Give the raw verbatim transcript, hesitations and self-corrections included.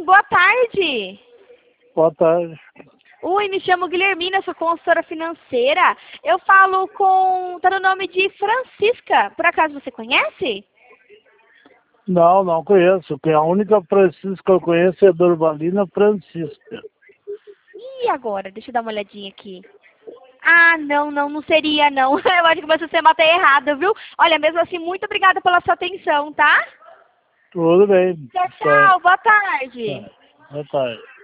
boa tarde. Boa tarde. Oi, me chamo Guilhermina, sou consultora financeira. Eu falo com... tá no nome de Francisca. Por acaso você conhece? Não, não conheço. A única Francisca que eu conheço é a Dorvalina Francisca. E agora? Deixa eu dar uma olhadinha aqui. Ah, não, não, não seria, não. Eu acho que meu sistema tá errado, viu? Olha, mesmo assim, muito obrigada pela sua atenção, tá? Tudo bem. Tchau, tchau. Boa tarde. Tá. Boa tarde.